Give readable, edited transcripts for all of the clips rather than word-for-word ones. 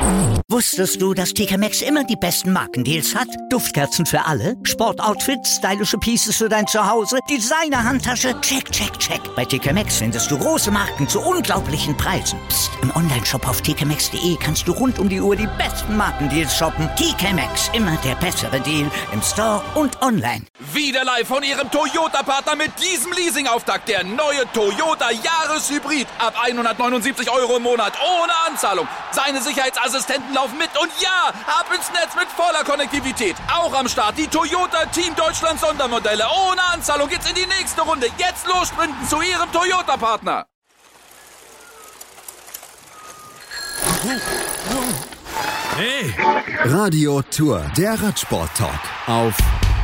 Wusstest du, dass TK Maxx immer die besten Markendeals hat? Duftkerzen für alle, Sportoutfits, stylische Pieces für dein Zuhause, Designer-Handtasche, check, check, check. Bei TK Maxx findest du große Marken zu unglaublichen Preisen. Psst. Im Onlineshop auf tkmaxx.de kannst du rund um die Uhr die besten Markendeals shoppen. TK Maxx, immer der bessere Deal im Store und online. Wieder live von Ihrem Toyota-Partner mit diesem Leasing-Auftakt. Der neue Toyota Jahreshybrid. Ab 179 € im Monat. Ohne Anzahlung. Seine Sicherheitsassistenten laufen mit. Und ja, ab ins Netz mit voller Konnektivität. Auch am Start die Toyota Team Deutschland Sondermodelle. Ohne Anzahlung geht's in die nächste Runde. Jetzt los sprinten zu Ihrem Toyota-Partner. Hey! Radio Tour, der Radsport-Talk auf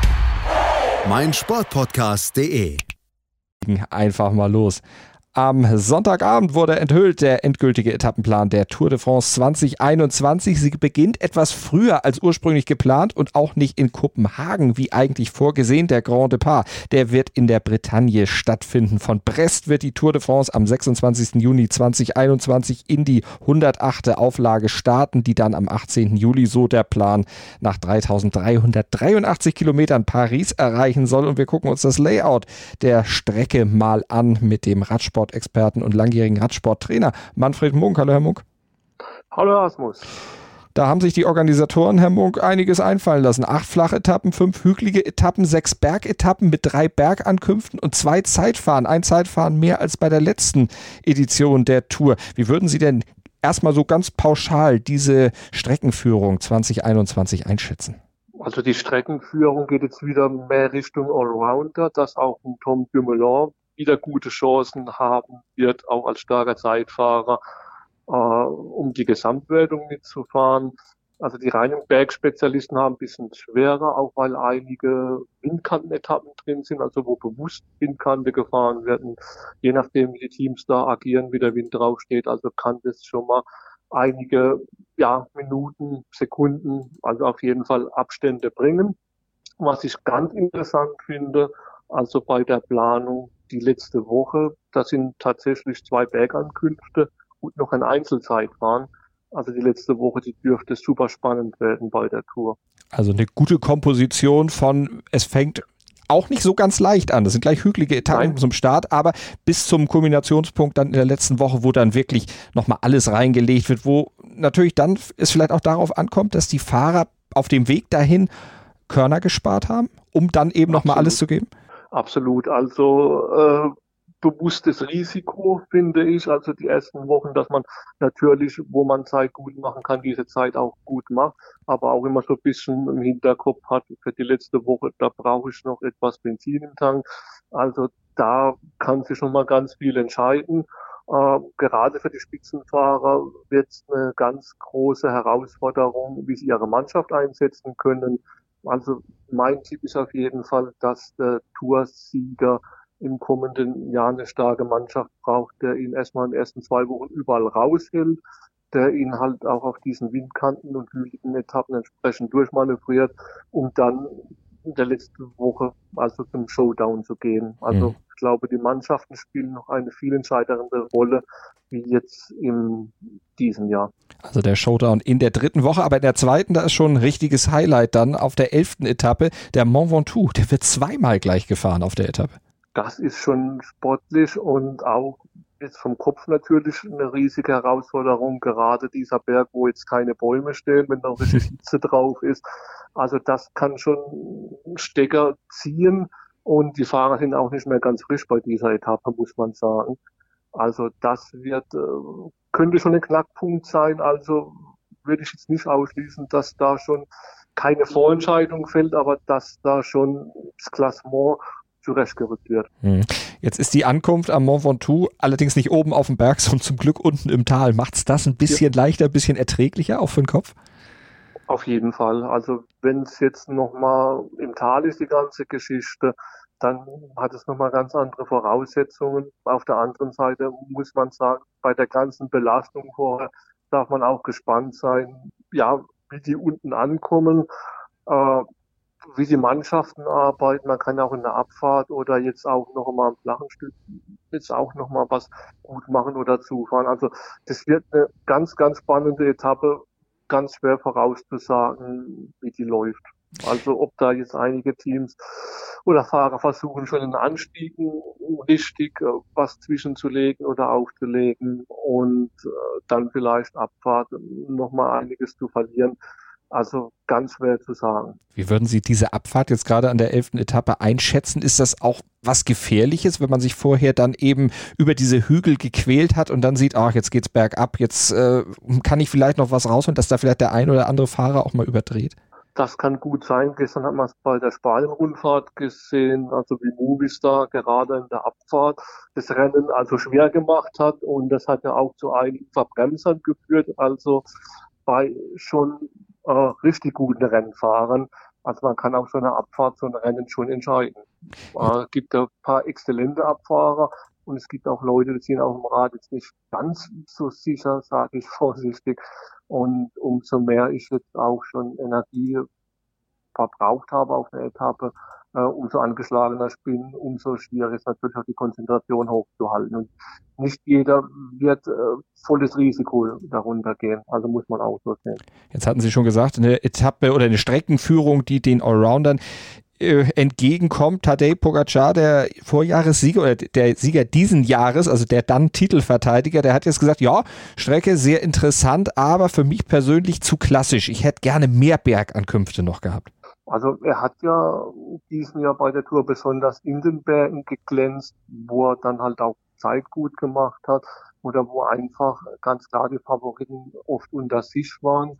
meinsportpodcast.de. Einfach mal los. Am Sonntagabend wurde enthüllt der endgültige Etappenplan der Tour de France 2021. Sie beginnt etwas früher als ursprünglich geplant und auch nicht in Kopenhagen, wie eigentlich vorgesehen. Der Grand Départ, der wird in der Bretagne stattfinden. Von Brest wird die Tour de France am 26. Juni 2021 in die 108. Auflage starten, die dann am 18. Juli, so der Plan, nach 3.383 Kilometern Paris erreichen soll. Und wir gucken uns das Layout der Strecke mal an mit dem Radsportexperten und langjährigen Radsporttrainer Manfred Munk. Hallo, Herr Munk. Hallo, Asmus. Da haben sich die Organisatoren, Herr Munk, einiges einfallen lassen. 8 Flachetappen, 5 hügelige Etappen, 6 Bergetappen mit 3 Bergankünften und 2 Zeitfahren. Ein Zeitfahren mehr als bei der letzten Edition der Tour. Wie würden Sie denn erstmal so ganz pauschal diese Streckenführung 2021 einschätzen? Also die Streckenführung geht jetzt wieder mehr Richtung Allrounder, dass auch ein Tom Dumoulin wieder gute Chancen haben wird, auch als starker Zeitfahrer, um die Gesamtwertung mitzufahren. Also die reinen Bergspezialisten haben ein bisschen schwerer, auch weil einige Windkantenetappen drin sind, also wo bewusst Windkante gefahren werden. Je nachdem, wie die Teams da agieren, wie der Wind draufsteht, also kann das schon mal einige Minuten, Sekunden, also auf jeden Fall Abstände bringen. Was ich ganz interessant finde, also bei der Planung die letzte Woche, da sind tatsächlich 2 Bergankünfte und noch ein Einzelzeitfahren. Also die letzte Woche, die dürfte super spannend werden bei der Tour. Also eine gute Komposition von, es fängt auch nicht so ganz leicht an. Das sind gleich hügelige Etappen zum Start, aber bis zum Kulminationspunkt dann in der letzten Woche, wo dann wirklich nochmal alles reingelegt wird, wo natürlich dann es vielleicht auch darauf ankommt, dass die Fahrer auf dem Weg dahin Körner gespart haben, um dann eben nochmal alles zu geben? Absolut. Also bewusstes Risiko, finde ich. Also die ersten Wochen, dass man natürlich, wo man Zeit gut machen kann, diese Zeit auch gut macht, aber auch immer so ein bisschen im Hinterkopf hat, für die letzte Woche, da brauche ich noch etwas Benzin im Tank. Also da kann sich schon mal ganz viel entscheiden. Gerade für die Spitzenfahrer wird es eine ganz große Herausforderung, wie sie ihre Mannschaft einsetzen können. Also mein Tipp ist auf jeden Fall, dass der Toursieger im kommenden Jahr eine starke Mannschaft braucht, der ihn erstmal in den ersten 2 Wochen überall raushält, der ihn halt auch auf diesen Windkanten und hügeligen Etappen entsprechend durchmanövriert, um dann in der letzten Woche also zum Showdown zu gehen. Also ich glaube, die Mannschaften spielen noch eine viel entscheidende Rolle wie jetzt in diesem Jahr. Also der Showdown in der 3. Woche, aber in der 2., da ist schon ein richtiges Highlight dann auf der 11. Etappe. Der Mont Ventoux, der wird 2-mal gleich gefahren auf der Etappe. Das ist schon sportlich und auch jetzt vom Kopf natürlich eine riesige Herausforderung, gerade dieser Berg, wo jetzt keine Bäume stehen, wenn da richtig Hitze drauf ist. Also das kann schon Stecker ziehen und die Fahrer sind auch nicht mehr ganz frisch bei dieser Etappe, muss man sagen. Also das könnte schon ein Knackpunkt sein, also würde ich jetzt nicht ausschließen, dass da schon keine Vorentscheidung fällt, aber dass da schon das Klassement zurechtgerückt wird. Jetzt ist die Ankunft am Mont Ventoux allerdings nicht oben auf dem Berg, sondern zum Glück unten im Tal. Macht es das ein bisschen leichter, ein bisschen erträglicher, auch für den Kopf? Auf jeden Fall. Also wenn es jetzt nochmal im Tal ist, die ganze Geschichte, dann hat es nochmal ganz andere Voraussetzungen. Auf der anderen Seite muss man sagen, bei der ganzen Belastung vorher darf man auch gespannt sein, ja, wie die unten ankommen, wie die Mannschaften arbeiten. Man kann auch in der Abfahrt oder jetzt auch noch mal am flachen Stück jetzt auch noch mal was gut machen oder zufahren. Also das wird eine ganz, ganz spannende Etappe. ganz schwer vorauszusagen, wie die läuft. Also ob da jetzt einige Teams oder Fahrer versuchen, schon in den Anstiegen richtig was zwischenzulegen oder aufzulegen und dann vielleicht Abfahrt nochmal einiges zu verlieren. Also ganz schwer zu sagen. Wie würden Sie diese Abfahrt jetzt gerade an der 11. Etappe einschätzen? Ist das auch was Gefährliches, wenn man sich vorher dann eben über diese Hügel gequält hat und dann sieht, ach, jetzt geht's bergab, jetzt kann ich vielleicht noch was rausholen, dass da vielleicht der ein oder andere Fahrer auch mal überdreht? Das kann gut sein. Gestern hat man es bei der Spanien-Rundfahrt gesehen, also wie Movistar gerade in der Abfahrt das Rennen also schwer gemacht hat und das hat ja auch zu einigen Verbremsern geführt, also bei schon richtig guten Rennfahrern. Also man kann auch schon eine Abfahrt, so ein Rennen schon entscheiden. Es gibt ja ein paar exzellente Abfahrer und es gibt auch Leute, die sind auf dem Rad jetzt nicht ganz so sicher, sage ich vorsichtig. Und umso mehr ich jetzt auch schon Energie verbraucht habe auf der Etappe, umso angeschlagener ich bin, umso schwieriger ist natürlich auch die Konzentration hochzuhalten. Und nicht jeder wird volles Risiko darunter gehen. Also muss man auch so sehen. Jetzt hatten Sie schon gesagt, eine Etappe oder eine Streckenführung, die den Allroundern entgegenkommt. Tadej Pogačar, der Vorjahressieger oder der Sieger diesen Jahres, also der dann Titelverteidiger, der hat jetzt gesagt, ja, Strecke sehr interessant, aber für mich persönlich zu klassisch. Ich hätte gerne mehr Bergankünfte noch gehabt. Also er hat ja diesen Jahr bei der Tour besonders in den Bergen geglänzt, wo er dann halt auch Zeit gut gemacht hat oder wo einfach ganz klar die Favoriten oft unter sich waren.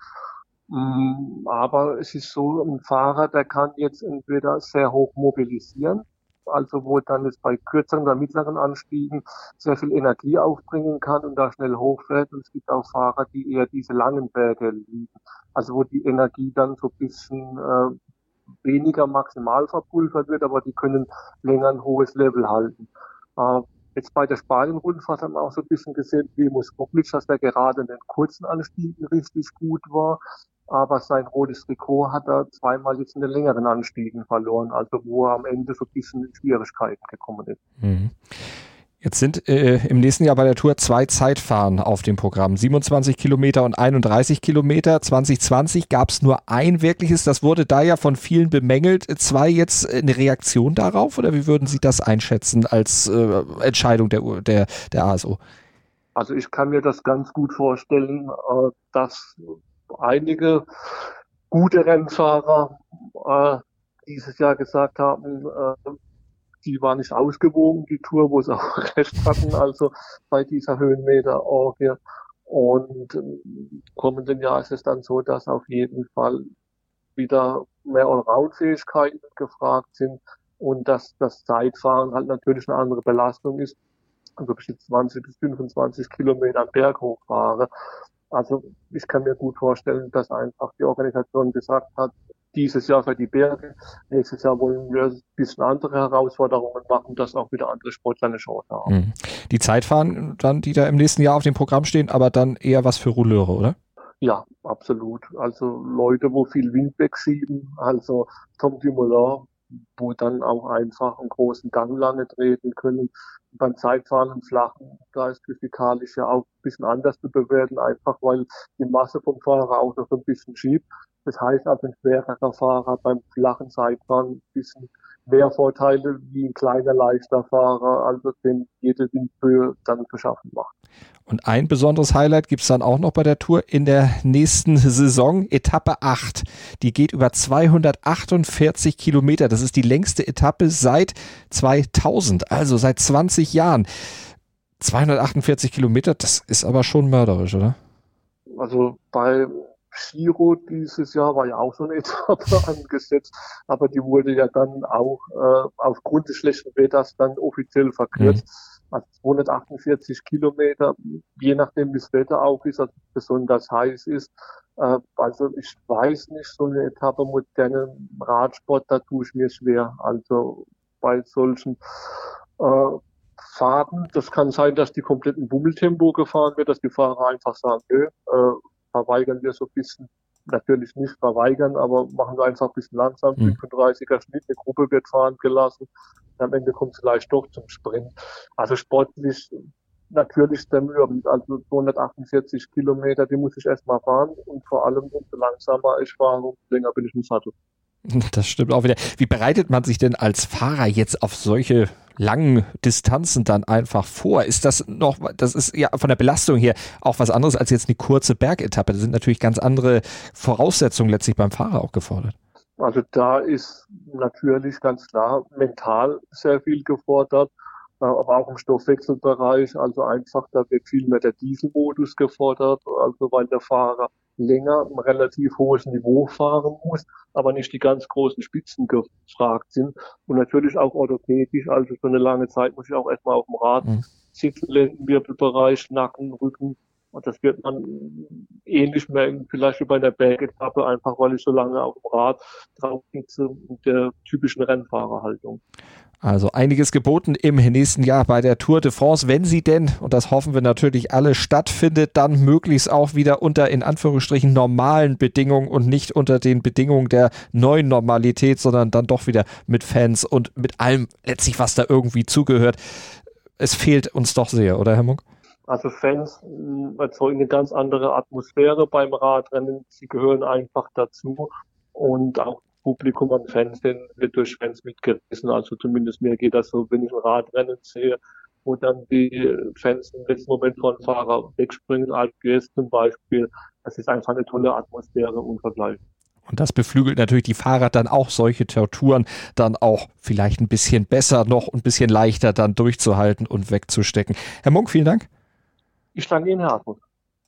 Aber es ist so, ein Fahrer, der kann jetzt entweder sehr hoch mobilisieren, also wo dann jetzt bei kürzeren oder mittleren Anstiegen sehr viel Energie aufbringen kann und da schnell hochfährt. Und es gibt auch Fahrer, die eher diese langen Berge lieben, also wo die Energie dann so ein bisschen weniger maximal verpulvert wird, aber die können länger ein hohes Level halten. Jetzt bei der Spanien-Rundfahrt haben wir auch so ein bisschen gesehen, Primož Roglič, dass der gerade in den kurzen Anstiegen richtig gut war, aber sein rotes Trikot hat er zweimal jetzt in den längeren Anstiegen verloren, also wo er am Ende so ein bisschen in Schwierigkeiten gekommen ist. Mhm. Jetzt sind im nächsten Jahr bei der Tour 2 Zeitfahren auf dem Programm. 27 Kilometer und 31 Kilometer. 2020 gab es nur ein wirkliches. Das wurde da ja von vielen bemängelt. 2 jetzt eine Reaktion darauf? Oder wie würden Sie das einschätzen als Entscheidung der ASO? Also ich kann mir das ganz gut vorstellen, dass einige gute Rennfahrer dieses Jahr gesagt haben, die war nicht ausgewogen, die Tour, wo sie auch recht hatten, also bei dieser Höhenmeter-Orgie. Und im kommenden Jahr ist es dann so, dass auf jeden Fall wieder mehr Allround-Fähigkeiten gefragt sind und dass das Zeitfahren halt natürlich eine andere Belastung ist. Also bis ich 20 bis 25 Kilometer am Berg hochfahre. Also ich kann mir gut vorstellen, dass einfach die Organisation gesagt hat, dieses Jahr für die Berge, nächstes Jahr wollen wir ein bisschen andere Herausforderungen machen, dass auch wieder andere Sportler eine Chance haben. Die Zeitfahren dann, die da im nächsten Jahr auf dem Programm stehen, aber dann eher was für Rouleure, oder? Ja, absolut. Also Leute, wo viel Wind wegschieben, also Tom Dumoulin, wo dann auch einfach einen großen Gang lange treten können. Beim Zeitfahren im Flachen, da ist physikalisch ja auch ein bisschen anders zu bewerten, einfach weil die Masse vom Fahrer auch noch ein bisschen schiebt. Das heißt, also ein schwererer Fahrer beim flachen Zeitfahren ein bisschen mehr Vorteile wie ein kleiner, leichter Fahrer, also den jede Windböe dann zu schaffen macht. Und ein besonderes Highlight gibt es dann auch noch bei der Tour in der nächsten Saison, Etappe 8. Die geht über 248 Kilometer. Das ist die längste Etappe seit 2000, also seit 20 Jahren. 248 Kilometer, das ist aber schon mörderisch, oder? Also bei Giro dieses Jahr war ja auch so eine Etappe angesetzt, aber die wurde ja dann auch aufgrund des schlechten Wetters dann offiziell verkürzt. Also 248 Kilometer, je nachdem wie das Wetter auch ist, also besonders heiß ist. Also ich weiß nicht, so eine Etappe modernen Radsport, da tue ich mir schwer. Also bei solchen Fahrten, das kann sein, dass die kompletten Bummeltempo gefahren wird, dass die Fahrer einfach sagen, nö, verweigern wir so ein bisschen, natürlich nicht verweigern, aber machen wir einfach ein bisschen langsam, 35er Schnitt, eine Gruppe wird fahren gelassen, und am Ende kommt es vielleicht doch zum Sprint. Also sportlich natürlich zermürbend. Also 248 Kilometer, die muss ich erstmal fahren und vor allem, umso langsamer ich fahre, umso länger bin ich im Sattel. Das stimmt auch wieder. Wie bereitet man sich denn als Fahrer jetzt auf solche langen Distanzen dann einfach vor? Ist das noch, das ist ja von der Belastung her auch was anderes als jetzt eine kurze Bergetappe. Da sind natürlich ganz andere Voraussetzungen letztlich beim Fahrer auch gefordert. Also da ist natürlich ganz klar mental sehr viel gefordert, aber auch im Stoffwechselbereich. Also einfach, da wird viel mehr der Dieselmodus gefordert, also weil der Fahrer länger ein relativ hohes Niveau fahren muss, aber nicht die ganz großen Spitzen gefragt sind. Und natürlich auch orthopädisch, also für eine lange Zeit muss ich auch erstmal auf dem Rad sitzen, Lendenwirbelbereich, Nacken, Rücken. Und das wird man ähnlich merken, vielleicht wie bei der Bergetappe, einfach weil ich so lange auf dem Rad drauf sitze mit der typischen Rennfahrerhaltung. Also einiges geboten im nächsten Jahr bei der Tour de France, wenn sie denn, und das hoffen wir natürlich alle, stattfindet, dann möglichst auch wieder unter in Anführungsstrichen normalen Bedingungen und nicht unter den Bedingungen der neuen Normalität, sondern dann doch wieder mit Fans und mit allem letztlich, was da irgendwie zugehört. Es fehlt uns doch sehr, oder Herr Munk? Also Fans erzeugen eine ganz andere Atmosphäre beim Radrennen. Sie gehören einfach dazu und auch Publikum an Fernsehen wird durch Fans mitgerissen. Also zumindest mir geht das so, wenn ich ein Radrennen sehe, wo dann die Fans im letzten Moment von Fahrer wegspringen, Alpe d'Huez zum Beispiel. Das ist einfach eine tolle Atmosphäre, unvergleichlich. Und das beflügelt natürlich die Fahrer dann auch, solche Torturen dann auch vielleicht ein bisschen besser noch, ein bisschen leichter dann durchzuhalten und wegzustecken. Herr Munk, vielen Dank. Ich danke Ihnen, Herr Hartmut.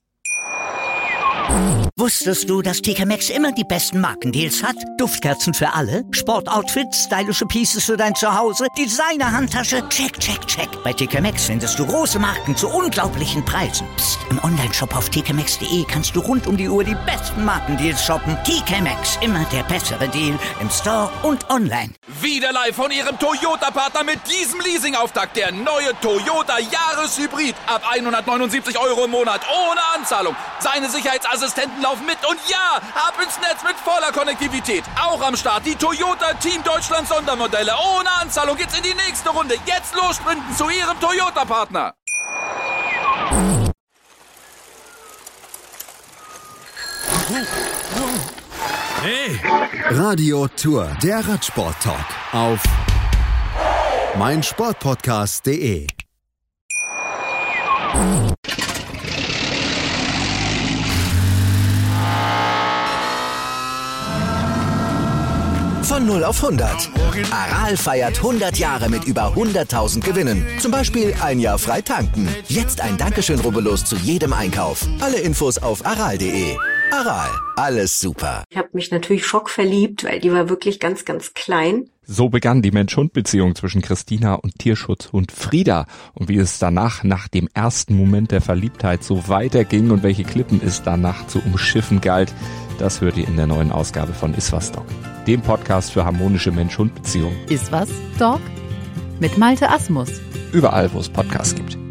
Wusstest du, dass TK Maxx immer die besten Markendeals hat? Duftkerzen für alle, Sportoutfits, stylische Pieces für dein Zuhause, Designer-Handtasche, check, check, check. Bei TK Maxx findest du große Marken zu unglaublichen Preisen. Psst. Im Onlineshop auf tkmaxx.de kannst du rund um die Uhr die besten Markendeals shoppen. TK Maxx, immer der bessere Deal im Store und online. Wieder live von Ihrem Toyota-Partner mit diesem Leasing-Auftakt. Der neue Toyota Jahreshybrid. Ab 179 € im Monat ohne Anzahlung. Seine Sicherheitsassistenten laufen mit und ja, ab ins Netz mit voller Konnektivität. Auch am Start die Toyota Team Deutschland Sondermodelle. Ohne Anzahlung geht's in die nächste Runde. Jetzt los sprinten zu Ihrem Toyota-Partner. Hey! Radio Tour, der Radsport-Talk auf meinsportpodcast.de. Von 0 auf 100. Aral feiert 100 Jahre mit über 100.000 Gewinnen. Zum Beispiel ein Jahr frei tanken. Jetzt ein Dankeschön, rubbellos zu jedem Einkauf. Alle Infos auf aral.de. Aral, alles super. Ich habe mich natürlich schockverliebt, weil die war wirklich ganz, ganz klein. So begann die Mensch-Hund-Beziehung zwischen Christina und Tierschutzhund Frieda. Und wie es danach, nach dem ersten Moment der Verliebtheit, so weiterging und welche Klippen es danach zu umschiffen galt, das hört ihr in der neuen Ausgabe von Iswas Dog, dem Podcast für harmonische Mensch-Hund-Beziehungen. Iswas Dog? Mit Malte Asmus. Überall, wo es Podcasts gibt.